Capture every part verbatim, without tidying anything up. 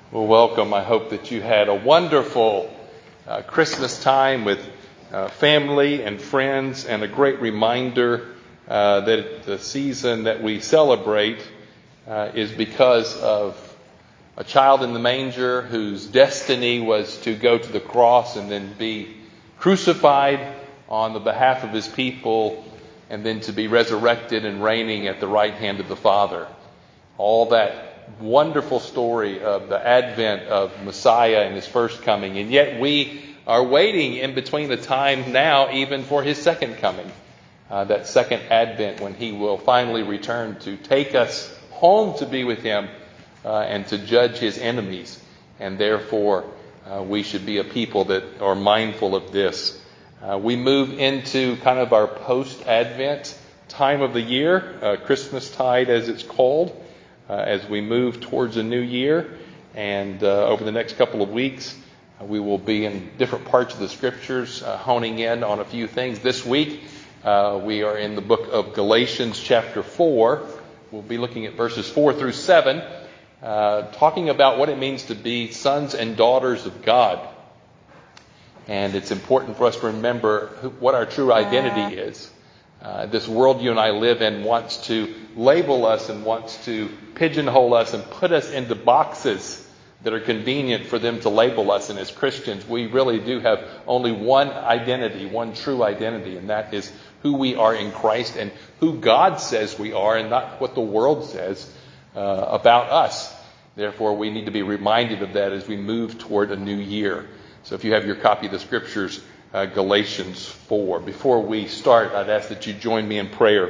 Well, welcome. I hope that you had a wonderful uh, Christmas time with uh, family and friends, and a great reminder uh, that the season that we celebrate uh, is because of a child in the manger whose destiny was to go to the cross and then be crucified on the behalf of his people, and then to be resurrected and reigning at the right hand of the Father. All that wonderful story of the advent of Messiah and his first coming. And yet we are waiting in between the time now even for his second coming. Uh, that second advent when he will finally return to take us home to be with him uh, and to judge his enemies. And therefore uh, we should be a people that are mindful of this. Uh, we move into kind of our post-Advent time of the year, uh, Christmastide as it's called. Uh, as we move towards a new year, and uh, over the next couple of weeks, uh, we will be in different parts of the Scriptures, uh, honing in on a few things. This week, uh, we are in the book of Galatians chapter four. We'll be looking at verses four through seven, uh, talking about what it means to be sons and daughters of God. And it's important for us to remember who, what our true identity is. Uh, this world you and I live in wants to label us and wants to pigeonhole us and put us into boxes that are convenient for them to label us. And as Christians, we really do have only one identity, one true identity, and that is who we are in Christ and who God says we are, and not what the world says uh, about us. Therefore, we need to be reminded of that as we move toward a new year. So if you have your copy of the Scriptures, Uh, Galatians four. Before we start, I'd ask that you join me in prayer.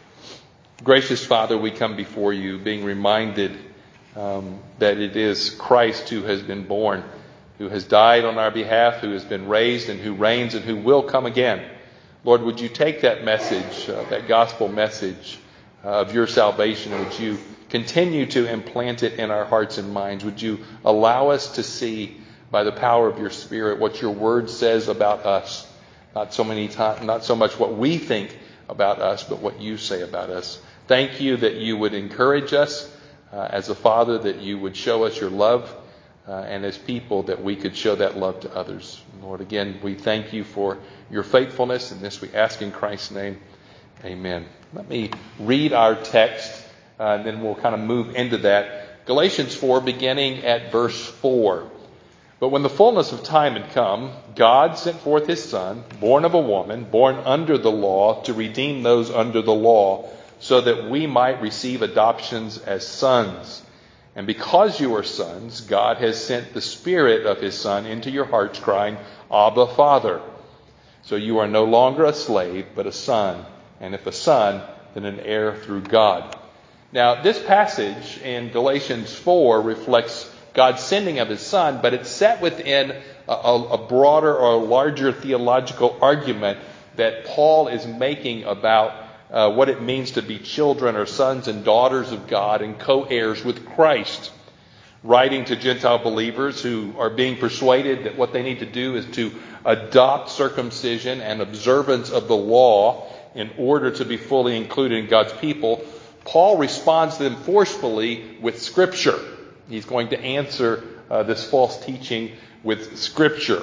Gracious Father, we come before you being reminded um, that it is Christ who has been born, who has died on our behalf, who has been raised, and who reigns and who will come again. Lord, would you take that message, uh, that gospel message uh, of your salvation, and would you continue to implant it in our hearts and minds? Would you allow us to see by the power of your Spirit what your word says about us, not so many times, not so much what we think about us, but what you say about us. Thank you that you would encourage us uh, as a father, that you would show us your love, uh, and as people that we could show that love to others. Lord, again, we thank you for your faithfulness, and this we ask in Christ's name. Amen. Let me read our text, uh, and then we'll kind of move into that. Galatians four, beginning at verse four. But when the fullness of time had come, God sent forth his Son, born of a woman, born under the law, to redeem those under the law, so that we might receive adoptions as sons. And because you are sons, God has sent the Spirit of his Son into your hearts, crying, Abba, Father. So you are no longer a slave, but a son. And if a son, then an heir through God. Now, this passage in Galatians four reflects God's sending of his Son, but it's set within a, a broader or a larger theological argument that Paul is making about uh, what it means to be children or sons and daughters of God and co-heirs with Christ. Writing to Gentile believers who are being persuaded that what they need to do is to adopt circumcision and observance of the law in order to be fully included in God's people, Paul responds to them forcefully with Scripture. He's going to answer uh, this false teaching with Scripture.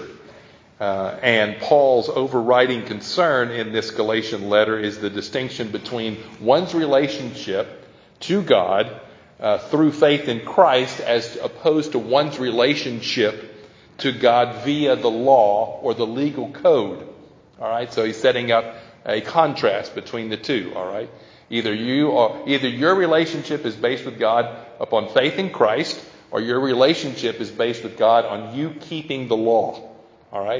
Uh, and Paul's overriding concern in this Galatian letter is the distinction between one's relationship to God uh, through faith in Christ as opposed to one's relationship to God via the law or the legal code. All right, so he's setting up a contrast between the two. All right, either you or either your relationship is based with God upon faith in Christ, or your relationship is based with God on you keeping the law. All right?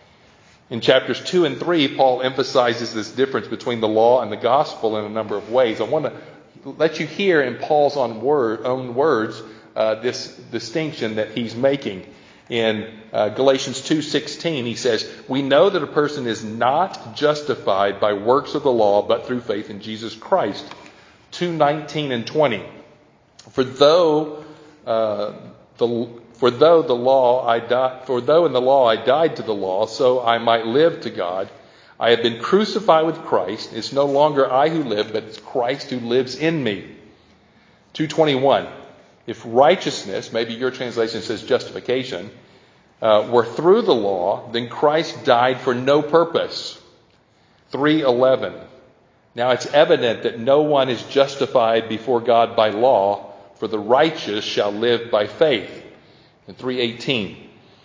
In chapters two and three, Paul emphasizes this difference between the law and the gospel in a number of ways. I want to let you hear in Paul's own, word, own words uh, this distinction that he's making. In uh, Galatians two sixteen, he says, "We know that a person is not justified by works of the law, but through faith in Jesus Christ." two nineteen and twenty. For though uh, the for though the law I di- for though in the law I died to the law, so I might live to God. I have been crucified with Christ. It's no longer I who live, but it's Christ who lives in me. two twenty-one. If righteousness, maybe your translation says justification, uh, were through the law, then Christ died for no purpose. three eleven. Now it's evident that no one is justified before God by law, for the righteous shall live by faith. And three eighteen.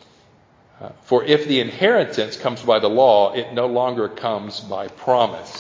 Uh, for if the inheritance comes by the law, it no longer comes by promise.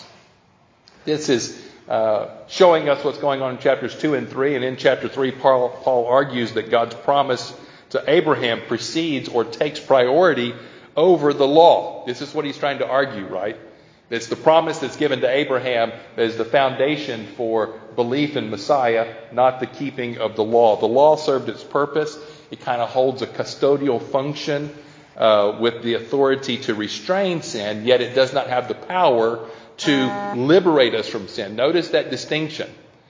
This is uh, showing us what's going on in chapters two and three. And in chapter three, Paul, Paul argues that God's promise to Abraham precedes or takes priority over the law. This is what he's trying to argue, right? It's the promise that's given to Abraham that is the foundation for belief in Messiah, not the keeping of the law. The law served its purpose. It kind of holds a custodial function uh, with the authority to restrain sin, yet it does not have the power to liberate us from sin. Notice that distinction,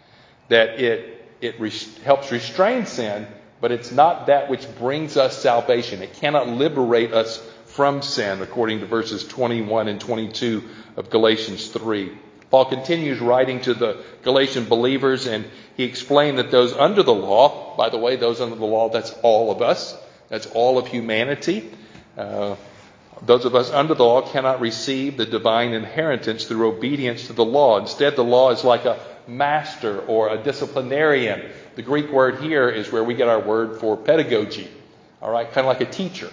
that it, it res- helps restrain sin, but it's not that which brings us salvation. It cannot liberate us from sin, according to verses twenty-one and twenty-two of Galatians three. Paul continues writing to the Galatian believers, and he explained that those under the law, by the way, those under the law, that's all of us. That's all of humanity. Uh, those of us under the law cannot receive the divine inheritance through obedience to the law. Instead, the law is like a master or a disciplinarian. The Greek word here is where we get our word for pedagogy. All right, kind of like a teacher.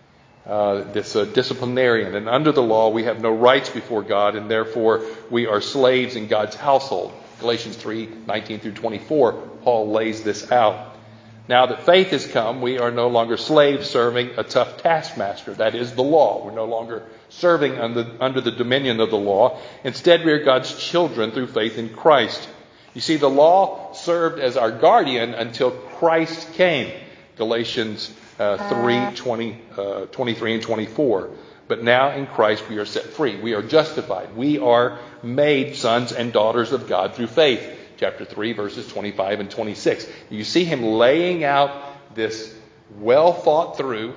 Uh, this uh, disciplinarian. And under the law, we have no rights before God, and therefore we are slaves in God's household. Galatians three nineteen through twenty-four, Paul lays this out. Now that faith has come, we are no longer slaves serving a tough taskmaster. That is the law. We're no longer serving under, under the dominion of the law. Instead, we are God's children through faith in Christ. You see, the law served as our guardian until Christ came. Galatians Uh, three, twenty, uh, twenty-three and twenty-four. But now in Christ we are set free. We are justified. We are made sons and daughters of God through faith. Chapter three, verses twenty-five and twenty-six. You see him laying out this well thought through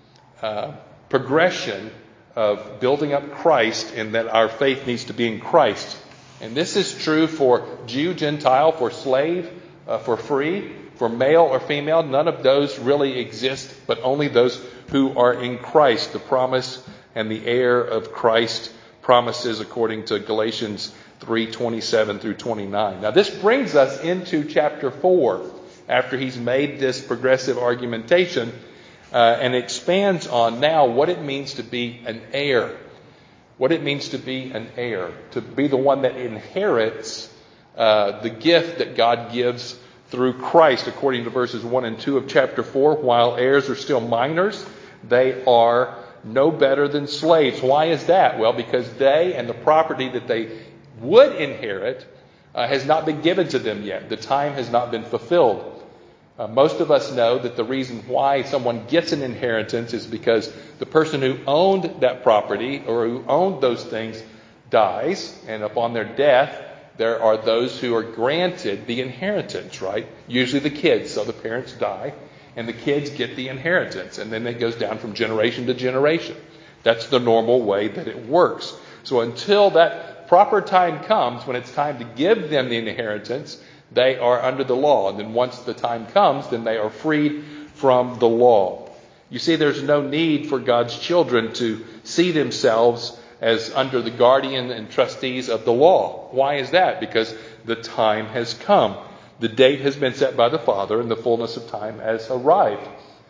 uh, progression of building up Christ, and that our faith needs to be in Christ. And this is true for Jew, Gentile, for slave, uh, for free. For male or female, none of those really exist, but only those who are in Christ. The promise and the heir of Christ promises, according to Galatians three twenty-seven through twenty-nine. Now this brings us into chapter four, after he's made this progressive argumentation, uh, and expands on now what it means to be an heir. What it means to be an heir, to be the one that inherits uh, the gift that God gives through Christ, according to verses one and two of chapter four. While heirs are still minors, they are no better than slaves. Why is that? Well, because they and the property that they would inherit uh, has not been given to them yet. The time has not been fulfilled. Uh, most of us know that the reason why someone gets an inheritance is because the person who owned that property or who owned those things dies, and upon their death, there are those who are granted the inheritance, right? Usually the kids. So the parents die and the kids get the inheritance. And then it goes down from generation to generation. That's the normal way that it works. So until that proper time comes, when it's time to give them the inheritance, they are under the law. And then once the time comes, then they are freed from the law. You see, there's no need for God's children to see themselves as under the guardian and trustees of the law. Why is that? Because the time has come. The date has been set by the Father, and the fullness of time has arrived.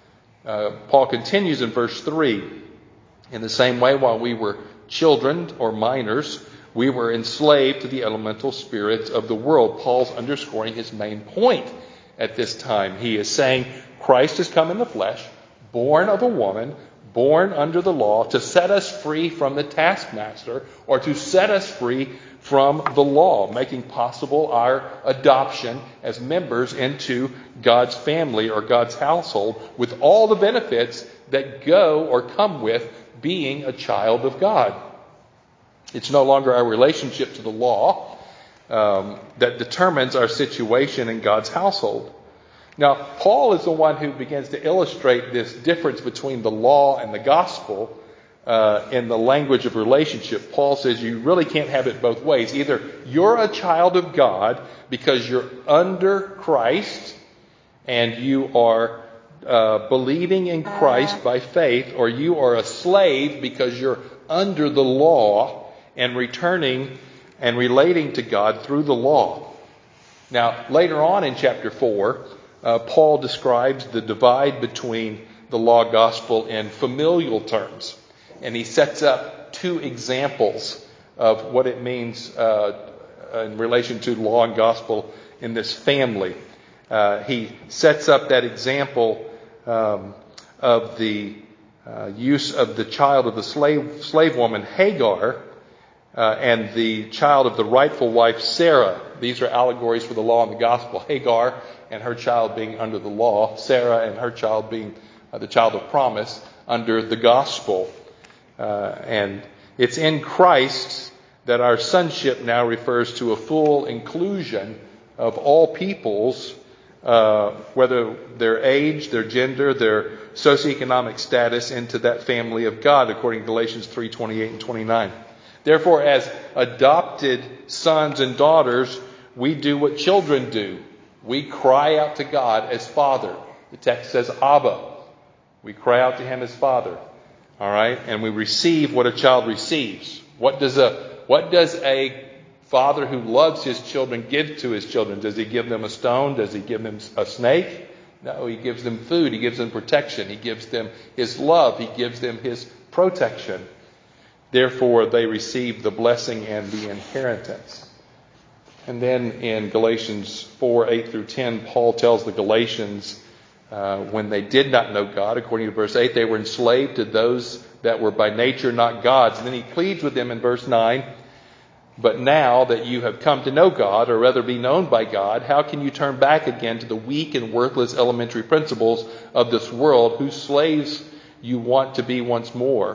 Uh, Paul continues in verse three. In the same way, while we were children or minors, we were enslaved to the elemental spirits of the world. Paul's underscoring his main point at this time. He is saying Christ has come in the flesh, born of a woman, born under the law, to set us free from the taskmaster, or to set us free from the law, making possible our adoption as members into God's family or God's household, with all the benefits that go or come with being a child of God. It's no longer our relationship to the law um, that determines our situation in God's household. Now, Paul is the one who begins to illustrate this difference between the law and the gospel uh, in the language of relationship. Paul says you really can't have it both ways. Either you're a child of God because you're under Christ and you are uh, believing in Christ by faith, or you are a slave because you're under the law and returning and relating to God through the law. Now, later on in chapter four, uh, Paul describes the divide between the law gospel in familial terms. And he sets up two examples of what it means uh, in relation to law and gospel in this family. Uh, he sets up that example um, of the uh, use of the child of the slave slave woman Hagar uh, and the child of the rightful wife Sarah. These are allegories for the law and the gospel. Hagar and her child being under the law, Sarah and her child being uh, the child of promise under the gospel. Uh, and it's in Christ that our sonship now refers to a full inclusion of all peoples, uh, whether their age, their gender, their socioeconomic status, into that family of God, according to Galatians three twenty-eight and twenty-nine. Therefore, as adopted sons and daughters, we do what children do. We cry out to God as Father. The text says Abba. We cry out to Him as Father. All right, and we receive what a child receives. What does a what does a father who loves his children give to his children? Does he give them a stone? Does he give them a snake? No, he gives them food. He gives them protection. He gives them his love. He gives them his protection. Therefore, they receive the blessing and the inheritance. And then in Galatians four, eight through ten, Paul tells the Galatians uh, when they did not know God, according to verse eight, they were enslaved to those that were by nature not God's. And then he pleads with them in verse nine, but now that you have come to know God, or rather be known by God, how can you turn back again to the weak and worthless elementary principles of this world, whose slaves you want to be once more?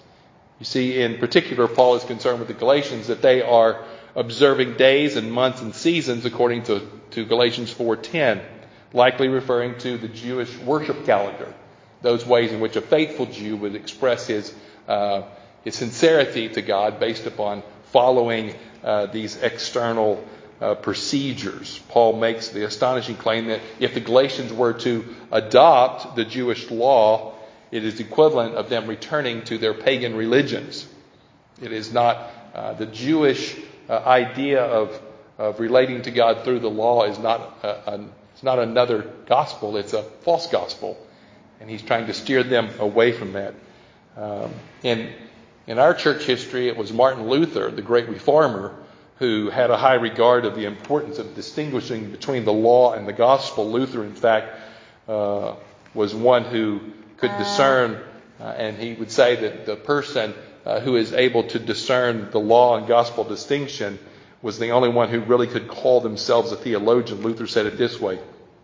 You see, in particular, Paul is concerned with the Galatians that they are observing days and months and seasons according to, to Galatians four ten, likely referring to the Jewish worship calendar, those ways in which a faithful Jew would express his uh, his sincerity to God based upon following uh, these external uh, procedures. Paul makes the astonishing claim that if the Galatians were to adopt the Jewish law, it is equivalent of them returning to their pagan religions. It is not uh, the Jewish uh, idea of of relating to God through the law is not a, a, it's not another gospel. It's a false gospel, and he's trying to steer them away from that. Um, in in our church history, it was Martin Luther, the great reformer, who had a high regard of the importance of distinguishing between the law and the gospel. Luther, in fact, uh, was one who could discern, uh, and he would say that the person uh, who is able to discern the law and gospel distinction was the only one who really could call themselves a theologian. Luther said it this way: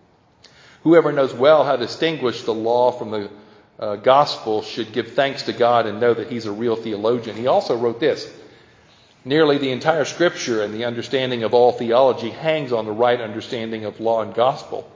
whoever knows well how to distinguish the law from the uh, gospel should give thanks to God and know that he's a real theologian. He also wrote this: nearly the entire Scripture and the understanding of all theology hangs on the right understanding of law and gospel.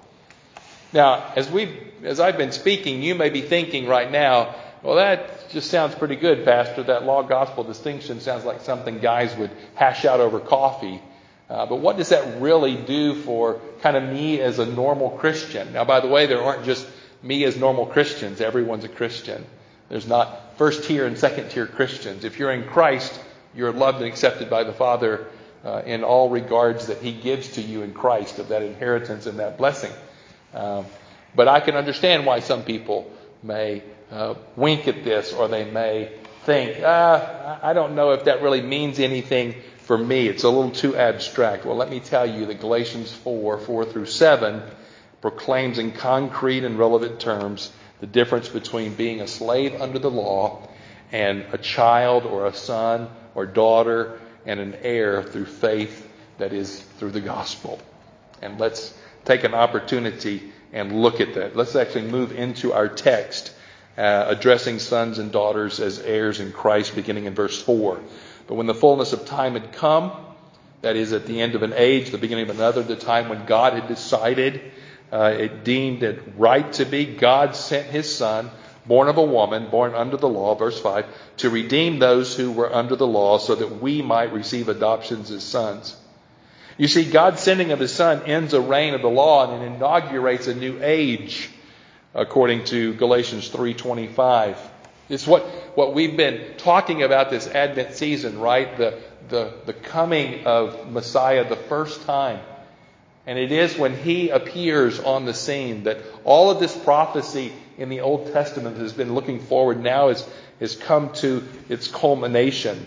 Now, as we as I've been speaking, you may be thinking right now, well, that just sounds pretty good, Pastor. That law-gospel distinction sounds like something guys would hash out over coffee. Uh, but what does that really do for kind of me as a normal Christian? Now, by the way, there aren't just me as normal Christians. Everyone's a Christian. There's not first-tier and second-tier Christians. If you're in Christ, you're loved and accepted by the Father uh, in all regards that He gives to you in Christ, of that inheritance and that blessing. Um, but I can understand why some people may uh, wink at this, or they may think, ah, I don't know if that really means anything for me. It's a little too abstract. Well, let me tell you that Galatians four, four through seven proclaims in concrete and relevant terms the difference between being a slave under the law and a child or a son or daughter and an heir through faith, that is, through the gospel. And let's take an opportunity and look at that. Let's actually move into our text, uh, addressing sons and daughters as heirs in Christ, beginning in verse four. But when the fullness of time had come, that is, at the end of an age, the beginning of another, the time when God had decided, uh, it deemed it right to be, God sent His Son, born of a woman, born under the law, verse five, to redeem those who were under the law, so that we might receive adoptions as sons. You see, God's sending of his Son ends a reign of the law and it inaugurates a new age, according to Galatians three twenty-five. It's what, what we've been talking about this Advent season, right? The, the, the coming of Messiah the first time. And it is when he appears on the scene that all of this prophecy in the Old Testament has been looking forward now has, has come to its culmination.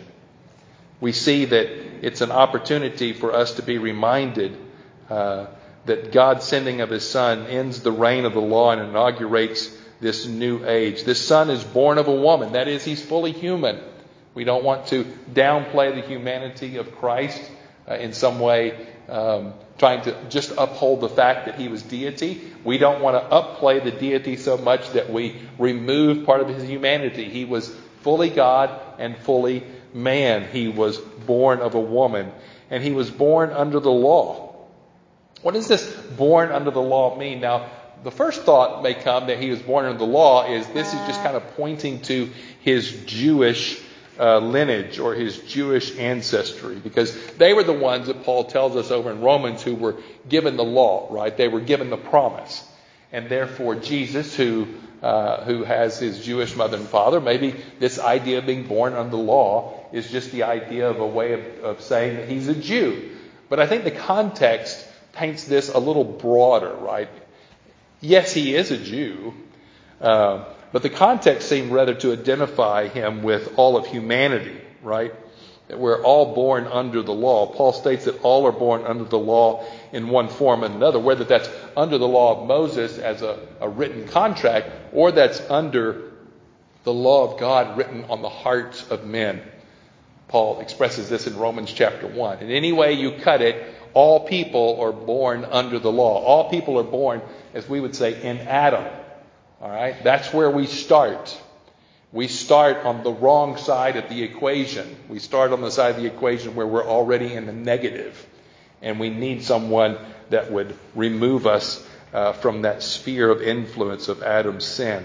We see that it's an opportunity for us to be reminded uh, that God's sending of his Son ends the reign of the law and inaugurates this new age. This Son is born of a woman. That is, he's fully human. We don't want to downplay the humanity of Christ uh, in some way, um, trying to just uphold the fact that he was deity. We don't want to upplay the deity so much that we remove part of his humanity. He was fully God and fully man. He was born of a woman, and he was born under the law. What does this born under the law mean? Now, the first thought may come that he was born under the law is this is just kind of pointing to his Jewish uh, lineage or his Jewish ancestry, because they were the ones that Paul tells us over in Romans who were given the law, right? They were given the promise. And therefore Jesus, who uh, who has his Jewish mother and father, maybe this idea of being born under the law is just the idea of a way of, of saying that he's a Jew. But I think the context paints this a little broader, right? Yes, he is a Jew, uh, but the context seemed rather to identify him with all of humanity, right? That we're all born under the law. Paul states that all are born under the law in one form or another, whether that's under the law of Moses as a, a written contract, or that's under the law of God written on the hearts of men. Paul expresses this in Romans chapter one. In any way you cut it, all people are born under the law. All people are born, as we would say, in Adam. All right? That's where we start. We start on the wrong side of the equation. We start on the side of the equation where we're already in the negative. And we need someone that would remove us uh, from that sphere of influence of Adam's sin.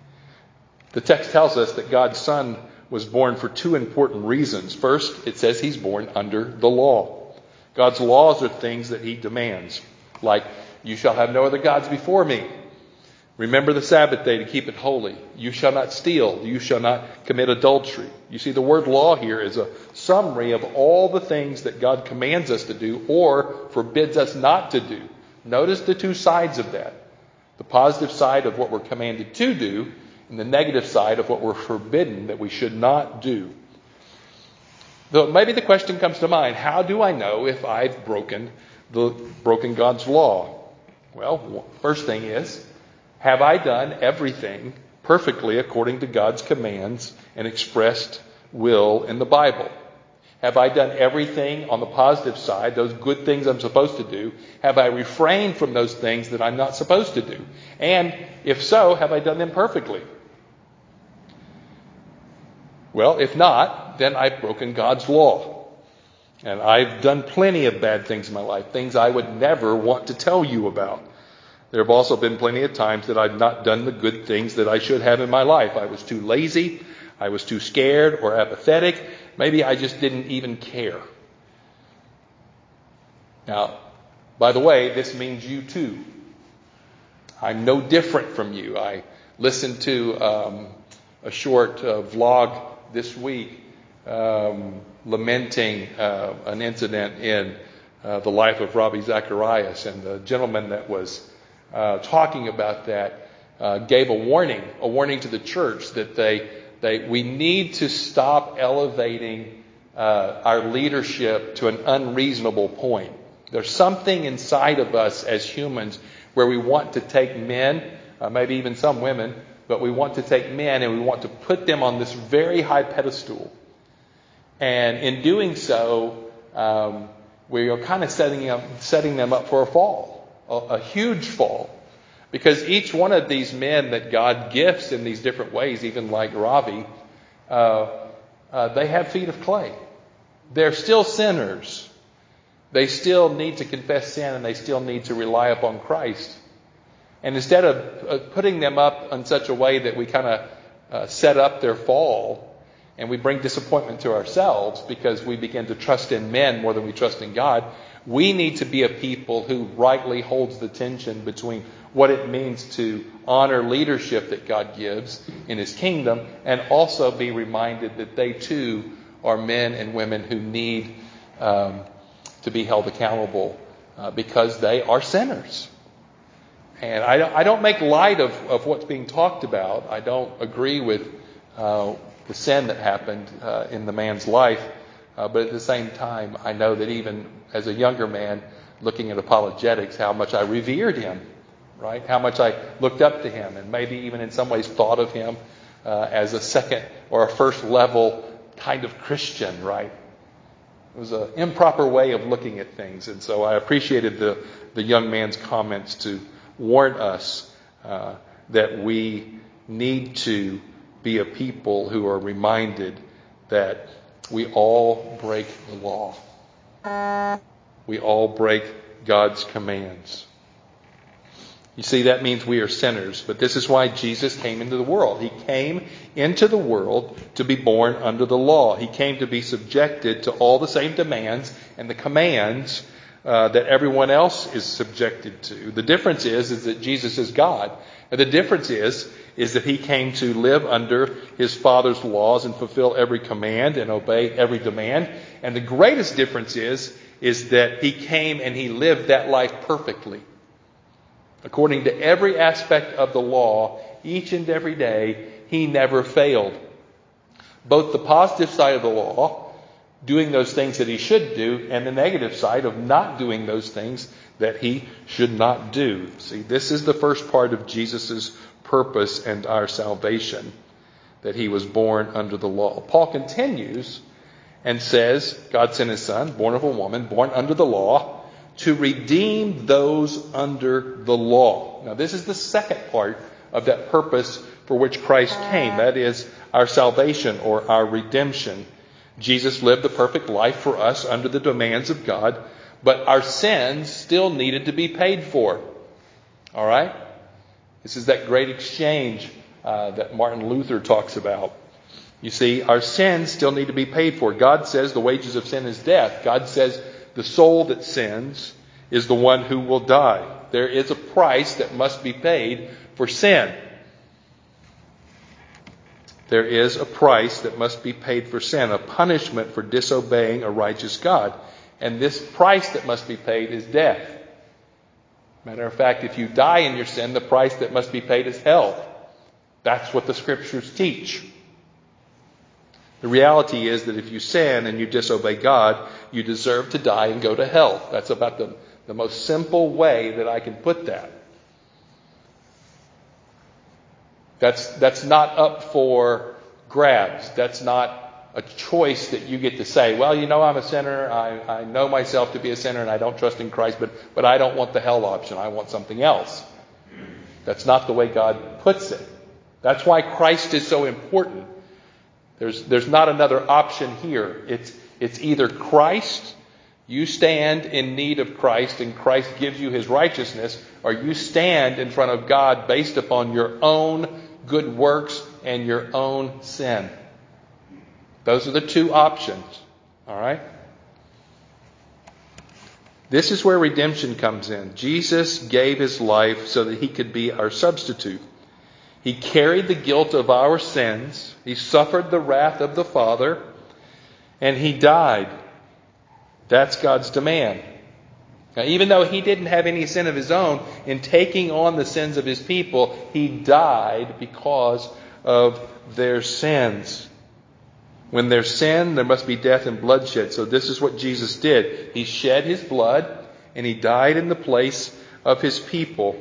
The text tells us that God's Son was born for two important reasons. First, it says he's born under the law. God's laws are things that he demands, like, you shall have no other gods before me. Remember the Sabbath day to keep it holy. You shall not steal. You shall not commit adultery. You see, the word law here is a summary of all the things that God commands us to do or forbids us not to do. Notice the two sides of that. The positive side of what we're commanded to do and the negative side of what we're forbidden that we should not do. Though maybe the question comes to mind, how do I know if I've broken the broken God's law? Well, first thing is, have I done everything perfectly according to God's commands and expressed will in the Bible? Have I done everything on the positive side, those good things I'm supposed to do? Have I refrained from those things that I'm not supposed to do? And if so, have I done them perfectly? Well, if not, then I've broken God's law. And I've done plenty of bad things in my life, things I would never want to tell you about. There have also been plenty of times that I've not done the good things that I should have in my life. I was too lazy, I was too scared or apathetic. Maybe I just didn't even care. Now, by the way, this means you too. I'm no different from you. I listened to um, a short uh, vlog this week um, lamenting uh, an incident in uh, the life of Ravi Zacharias, and the gentleman that was uh, talking about that uh, gave a warning, a warning to the church that they, they we need to stop elevating uh, our leadership to an unreasonable point. There's something inside of us as humans where we want to take men, uh, maybe even some women, but we want to take men and we want to put them on this very high pedestal. And in doing so, um, we are kind of setting up, setting them up for a fall, a, a huge fall. Because each one of these men that God gifts in these different ways, even like Ravi, uh, uh, they have feet of clay. They're still sinners. They still need to confess sin and they still need to rely upon Christ. And instead of uh, putting them up in such a way that we kind of uh, set up their fall and we bring disappointment to ourselves because we begin to trust in men more than we trust in God, We need to be a people who rightly holds the tension between what it means to honor leadership that God gives in His kingdom, and also be reminded that they too are men and women who need um, to be held accountable uh, because they are sinners. And I don't, I don't make light of, of what's being talked about. I don't agree with uh, the sin that happened uh, in the man's life. Uh, but at the same time, I know that even as a younger man, looking at apologetics, how much I revered him, right? How much I looked up to him, and maybe even in some ways thought of him uh, as a second or a first level kind of Christian, right? It was an improper way of looking at things. And so I appreciated the, the young man's comments to warn us uh, that we need to be a people who are reminded that we all break the law. We all break God's commands. You see, that means we are sinners. But this is why Jesus came into the world. He came into the world to be born under the law. He came to be subjected to all the same demands and the commands uh, that everyone else is subjected to. The difference is, is that Jesus is God. And the difference is, is that He came to live under His Father's laws and fulfill every command and obey every demand. And the greatest difference is, is that He came and He lived that life perfectly. According to every aspect of the law, each and every day, He never failed. Both the positive side of the law, doing those things that He should do, and the negative side of not doing those things that He should not do. See, this is the first part of Jesus' purpose and our salvation, that He was born under the law. Paul continues and says, God sent His Son, born of a woman, born under the law, to redeem those under the law. Now, this is the second part of that purpose for which Christ came. That is our salvation or our redemption. Jesus lived the perfect life for us under the demands of God, but our sins still needed to be paid for. All right? This is that great exchange uh, that Martin Luther talks about. You see, our sins still need to be paid for. God says the wages of sin is death. God says the soul that sins is the one who will die. There is a price that must be paid for sin. There is a price that must be paid for sin, a punishment for disobeying a righteous God. And this price that must be paid is death. Matter of fact, if you die in your sin, the price that must be paid is hell. That's what the Scriptures teach. The reality is that if you sin and you disobey God, you deserve to die and go to hell. That's about the, the most simple way that I can put that. That's, that's not up for grabs. That's not a choice that you get to say, well, you know, I'm a sinner. I, I know myself to be a sinner and I don't trust in Christ, but, but I don't want the hell option. I want something else. That's not the way God puts it. That's why Christ is so important. There's, there's not another option here. It's, it's either Christ, you stand in need of Christ and Christ gives you His righteousness, or you stand in front of God based upon your own good works and your own sin. Those are the two options. All right? This is where redemption comes in. Jesus gave His life so that He could be our substitute. He carried the guilt of our sins. He suffered the wrath of the Father. And He died. That's God's demand. Now, even though He didn't have any sin of His own, in taking on the sins of His people, He died because of their sins. When there's sin, there must be death and bloodshed. So this is what Jesus did. He shed His blood and He died in the place of His people.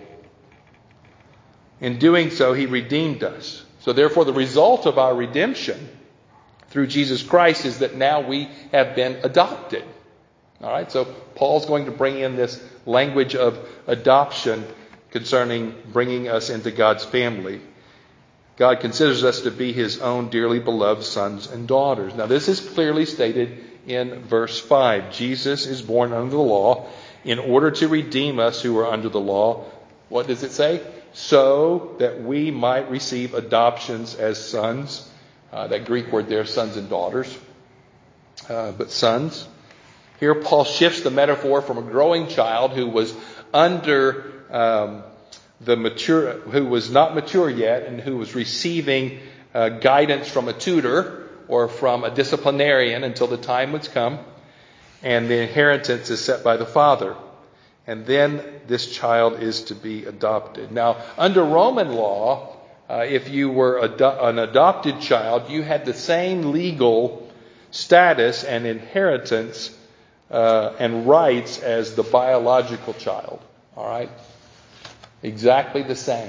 In doing so, He redeemed us. So therefore, the result of our redemption through Jesus Christ is that now we have been adopted. All right, so Paul's going to bring in this language of adoption concerning bringing us into God's family. God considers us to be His own dearly beloved sons and daughters. Now, this is clearly stated in verse five. Jesus is born under the law in order to redeem us who are under the law. What does it say? So that we might receive adoptions as sons. Uh, that Greek word there, sons and daughters. Uh, but sons. Here Paul shifts the metaphor from a growing child who was under um, the mature, who was not mature yet and who was receiving uh, guidance from a tutor or from a disciplinarian until the time was come, and the inheritance is set by the father. And then this child is to be adopted. Now, under Roman law, uh, if you were ado- an adopted child, you had the same legal status and inheritance uh, and rights as the biological child. All right? Exactly the same.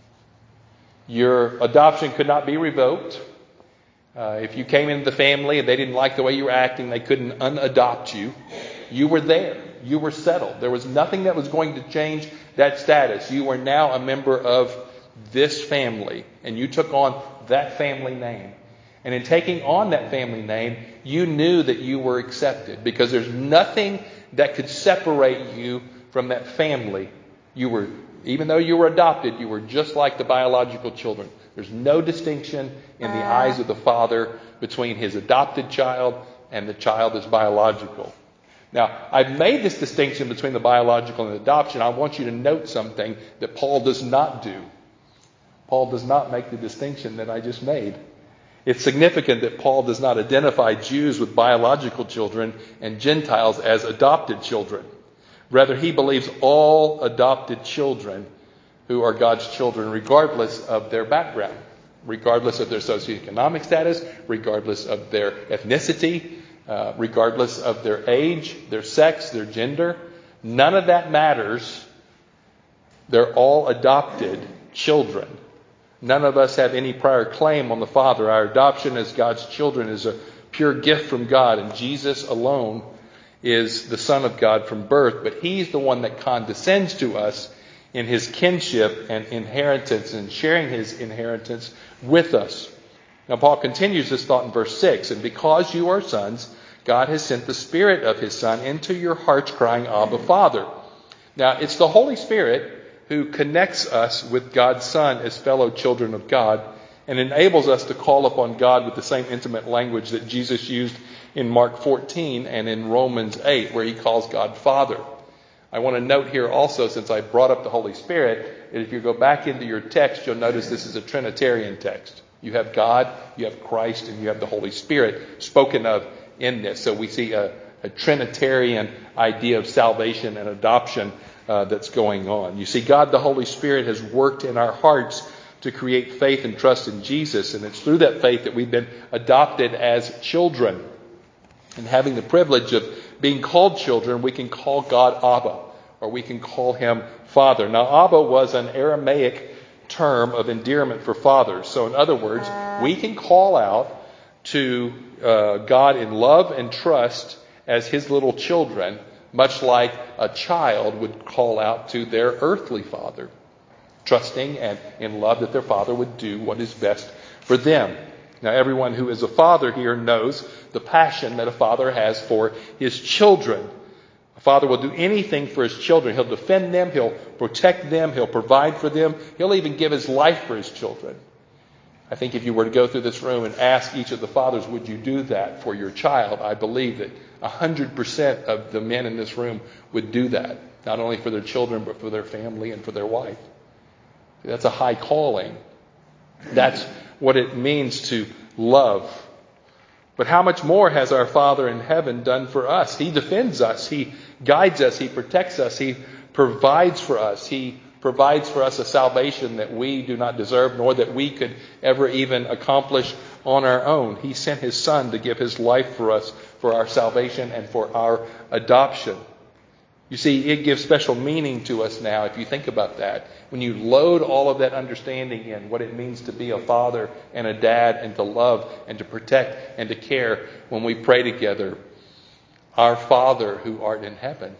Your adoption could not be revoked. Uh, if you came into the family and they didn't like the way you were acting, they couldn't unadopt you. You were there. You were settled. There was nothing that was going to change that status. You are now a member of this family, and you took on that family name. And in taking on that family name, you knew that you were accepted, because there's nothing that could separate you from that family. You were, even though you were adopted, you were just like the biological children. There's no distinction in the eyes of the father between his adopted child and the child that's biological. Now, I've made this distinction between the biological and adoption. I want you to note something that Paul does not do. Paul does not make the distinction that I just made. It's significant that Paul does not identify Jews with biological children and Gentiles as adopted children. Rather, he believes all adopted children who are God's children, regardless of their background, regardless of their socioeconomic status, regardless of their ethnicity, uh, regardless of their age, their sex, their gender. None of that matters. They're all adopted children. None of us have any prior claim on the Father. Our adoption as God's children is a pure gift from God, and Jesus alone is the Son of God from birth. But He's the one that condescends to us in His kinship and inheritance, and sharing His inheritance with us. Now Paul continues this thought in verse six. And because you are sons, God has sent the Spirit of His Son into your hearts, crying, Abba, Father. Now it's the Holy Spirit who connects us with God's Son as fellow children of God, and enables us to call upon God with the same intimate language that Jesus used in Mark fourteen and in Romans eight, where He calls God Father. I want to note here also, since I brought up the Holy Spirit, that if you go back into your text, you'll notice this is a Trinitarian text. You have God, you have Christ, and you have the Holy Spirit spoken of in this. So we see a, a Trinitarian idea of salvation and adoption uh, that's going on. You see, God the Holy Spirit has worked in our hearts to create faith and trust in Jesus. And it's through that faith that we've been adopted as children. And having the privilege of being called children, we can call God Abba, or we can call Him Father. Now, Abba was an Aramaic term of endearment for fathers. So in other words, we can call out to uh, God in love and trust as His little children, much like a child would call out to their earthly father, trusting and in love that their father would do what is best for them. Now, everyone who is a father here knows the passion that a father has for his children. A father will do anything for his children. He'll defend them. He'll protect them. He'll provide for them. He'll even give his life for his children. I think if you were to go through this room and ask each of the fathers, would you do that for your child? I believe that one hundred percent of the men in this room would do that. Not only for their children, but for their family and for their wife. That's a high calling. That's what it means to love. But how much more has our Father in heaven done for us? He defends us. He guides us. He protects us. He provides for us. He provides for us a salvation that we do not deserve, nor that we could ever even accomplish on our own. He sent His Son to give His life for us, for our salvation and for our adoption. You see, it gives special meaning to us now if you think about that. When you load all of that understanding in, what it means to be a father and a dad and to love and to protect and to care, when we pray together, Our Father who art in heaven.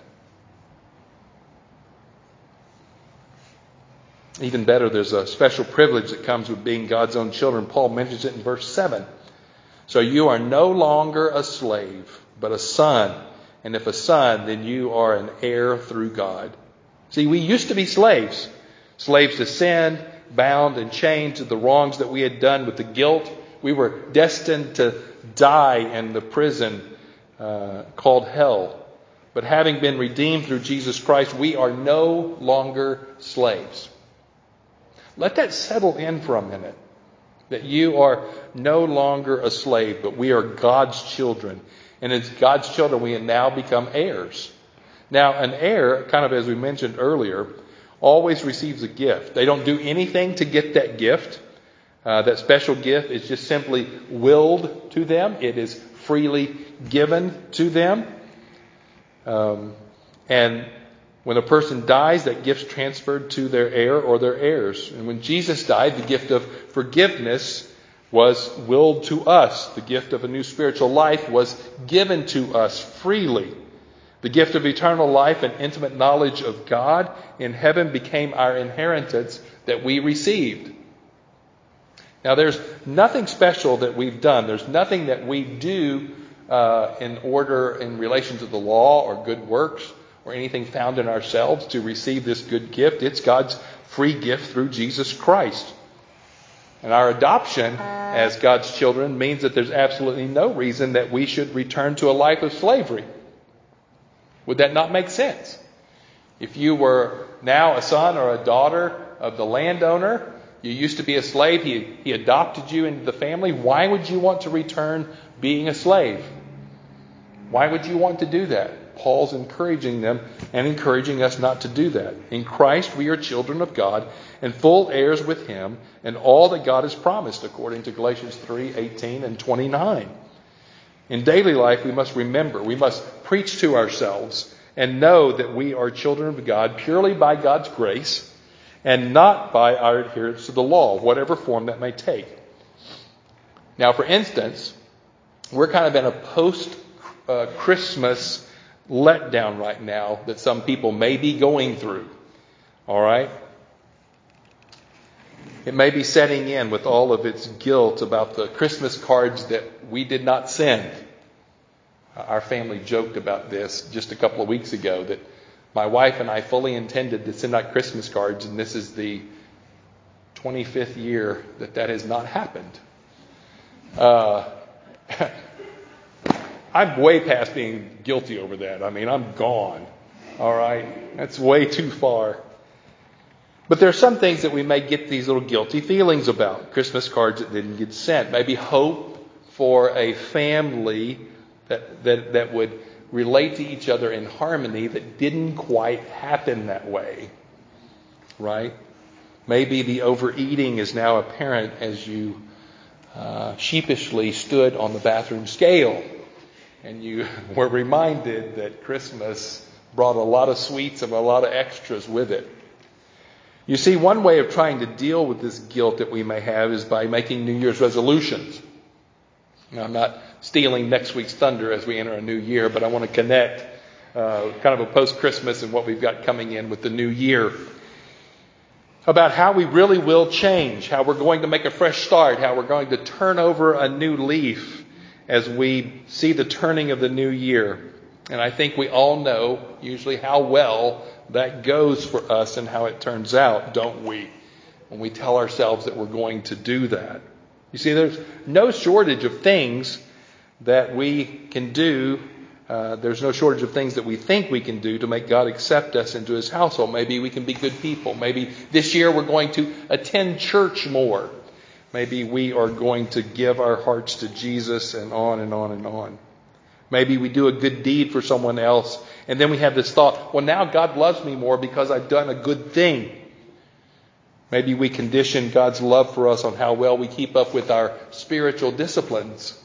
Even better, there's a special privilege that comes with being God's own children. Paul mentions it in verse seven. So you are no longer a slave, but a son. And if a son, then you are an heir through God. See, we used to be slaves. Slaves to sin, bound and chained to the wrongs that we had done with the guilt. We were destined to die in the prison uh, uh, called hell. But having been redeemed through Jesus Christ, we are no longer slaves. Let that settle in for a minute. That you are no longer a slave, but we are God's children. And as God's children, we have now become heirs. Now, an heir, kind of as we mentioned earlier, always receives a gift. They don't do anything to get that gift. Uh, that special gift is just simply willed to them. It is freely given to them. Um, and when a person dies, that gift's transferred to their heir or their heirs. And when Jesus died, the gift of forgiveness was willed to us. The gift of a new spiritual life was given to us freely. The gift of eternal life and intimate knowledge of God in heaven became our inheritance that we received. Now, there's nothing special that we've done. There's nothing that we do uh, in order in relation to the law or good works or anything found in ourselves to receive this good gift. It's God's free gift through Jesus Christ. And our adoption as God's children means that there's absolutely no reason that we should return to a life of slavery. Would that not make sense? If you were now a son or a daughter of the landowner, you used to be a slave, he, he adopted you into the family, why would you want to return being a slave? Why would you want to do that? Paul's encouraging them and encouraging us not to do that. In Christ, we are children of God and full heirs with Him and all that God has promised, according to Galatians three eighteen and twenty-nine. In daily life, we must remember, we must preach to ourselves and know that we are children of God purely by God's grace and not by our adherence to the law, whatever form that may take. Now, for instance, we're kind of in a post-Christmas uh, letdown right now that some people may be going through. All right? It may be setting in with all of its guilt about the Christmas cards that we did not send. Our family joked about this just a couple of weeks ago, that my wife and I fully intended to send out Christmas cards, and this is the twenty-fifth year that that has not happened. Uh, I'm way past being guilty over that. I mean, I'm gone. All right? That's way too far. But there are some things that we may get these little guilty feelings about. Christmas cards that didn't get sent. Maybe hope for a family that, that, that would relate to each other in harmony that didn't quite happen that way. Right? Maybe the overeating is now apparent as you uh, sheepishly stood on the bathroom scale. And you were reminded that Christmas brought a lot of sweets and a lot of extras with it. You see, one way of trying to deal with this guilt that we may have is by making New Year's resolutions. Now, I'm not stealing next week's thunder as we enter a new year, but I want to connect uh, kind of a post-Christmas and what we've got coming in with the new year. About how we really will change, how we're going to make a fresh start, how we're going to turn over a new leaf as we see the turning of the new year. And I think we all know usually how well that goes for us and how it turns out, don't we? When we tell ourselves that we're going to do that. You see, there's no shortage of things that we can do. Uh, there's no shortage of things that we think we can do to make God accept us into His household. Maybe we can be good people. Maybe this year we're going to attend church more. Maybe we are going to give our hearts to Jesus, and on and on and on. Maybe we do a good deed for someone else, and then we have this thought, well, now God loves me more because I've done a good thing. Maybe we condition God's love for us on how well we keep up with our spiritual disciplines.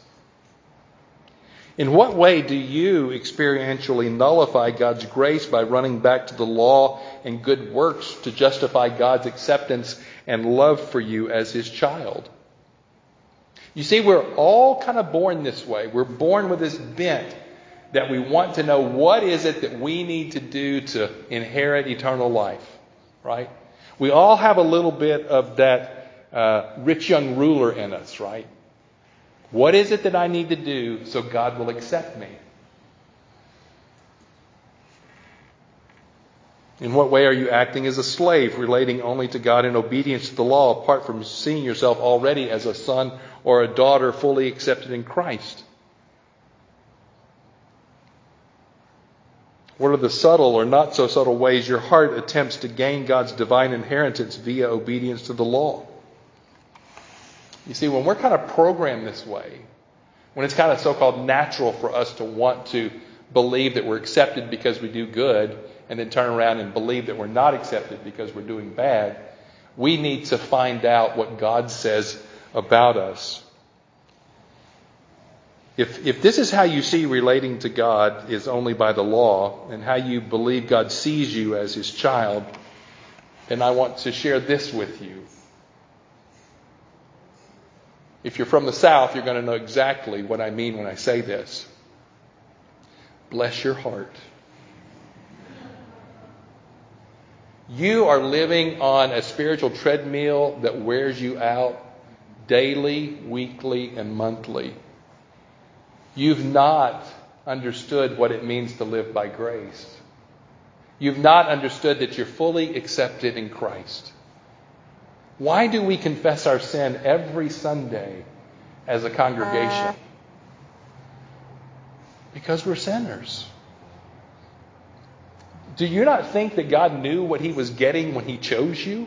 In what way do you experientially nullify God's grace by running back to the law and good works to justify God's acceptance and love for you as His child? You see, we're all kind of born this way. We're born with this bent that we want to know what is it that we need to do to inherit eternal life, right? We all have a little bit of that uh, rich young ruler in us, right? What is it that I need to do so God will accept me? In what way are you acting as a slave, relating only to God in obedience to the law, apart from seeing yourself already as a son or a daughter fully accepted in Christ? What are the subtle or not so subtle ways your heart attempts to gain God's divine inheritance via obedience to the law? You see, when we're kind of programmed this way, when it's kind of so-called natural for us to want to believe that we're accepted because we do good, and then turn around and believe that we're not accepted because we're doing bad, we need to find out what God says about us. If if this is how you see relating to God is only by the law, and how you believe God sees you as his child, then I want to share this with you. If you're from the South, you're going to know exactly what I mean when I say this. Bless your heart. You are living on a spiritual treadmill that wears you out daily, weekly, and monthly. You've not understood what it means to live by grace. You've not understood that you're fully accepted in Christ. Why do we confess our sin every Sunday as a congregation? Because we're sinners. Do you not think that God knew what he was getting when he chose you?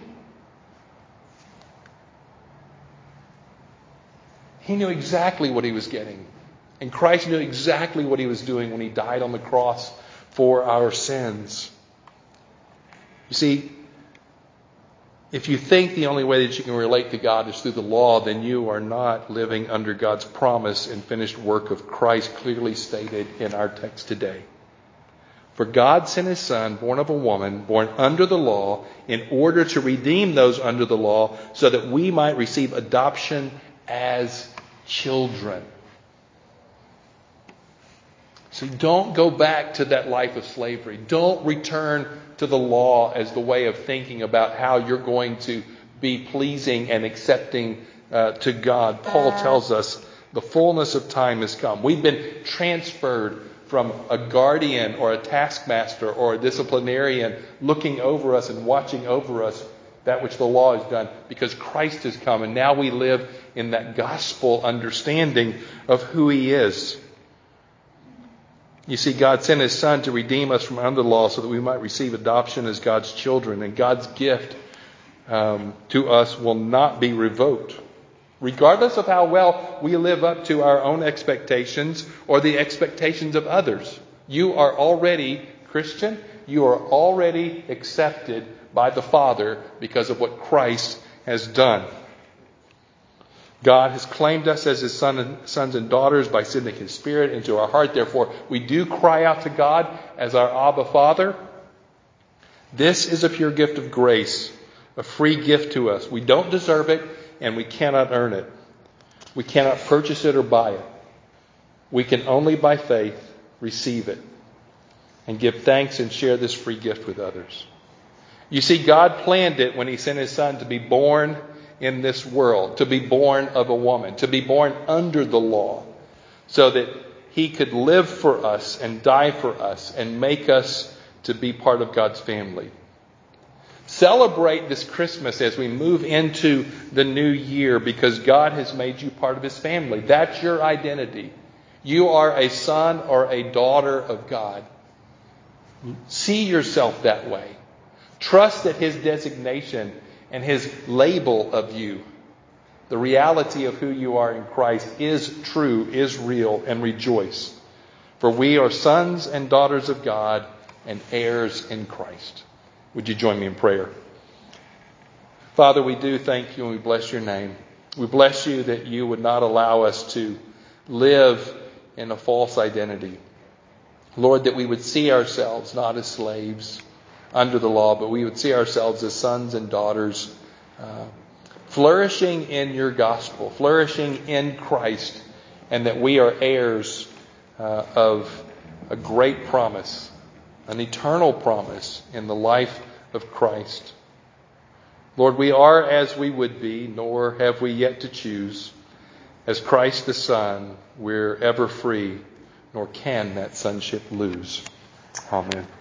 He knew exactly what he was getting. And Christ knew exactly what he was doing when he died on the cross for our sins. You see, if you think the only way that you can relate to God is through the law, then you are not living under God's promise and finished work of Christ clearly stated in our text today. For God sent his Son, born of a woman, born under the law, in order to redeem those under the law, so that we might receive adoption as children. So don't go back to that life of slavery. Don't return to the law as the way of thinking about how you're going to be pleasing and accepting uh, to God. Paul tells us the fullness of time has come. We've been transferred from a guardian or a taskmaster or a disciplinarian looking over us and watching over us that which the law has done, because Christ has come, and now we live in that gospel understanding of who he is. You see, God sent his Son to redeem us from under the law so that we might receive adoption as God's children. And God's gift um, to us will not be revoked, regardless of how well we live up to our own expectations or the expectations of others. You are already Christian. You are already accepted by the Father because of what Christ has done. God has claimed us as his son and, sons and daughters by sending his Spirit into our heart. Therefore, we do cry out to God as our Abba Father. This is a pure gift of grace, a free gift to us. We don't deserve it, and we cannot earn it. We cannot purchase it or buy it. We can only by faith receive it and give thanks and share this free gift with others. You see, God planned it when he sent his Son to be born in this world, to be born of a woman, to be born under the law, so that he could live for us and die for us and make us to be part of God's family. Celebrate this Christmas as we move into the new year, because God has made you part of his family. That's your identity. You are a son or a daughter of God. See yourself that way. Trust that his designation and his label of you, the reality of who you are in Christ, is true, is real, and rejoice. For we are sons and daughters of God and heirs in Christ. Would you join me in prayer? Father, we do thank you and we bless your name. We bless you that you would not allow us to live in a false identity. Lord, that we would see ourselves not as slaves under the law, but we would see ourselves as sons and daughters, uh, flourishing in your gospel, flourishing in Christ, and that we are heirs uh, of a great promise, an eternal promise in the life of Christ. Lord, we are as we would be, nor have we yet to choose. As Christ the Son, we're ever free, nor can that sonship lose. Amen.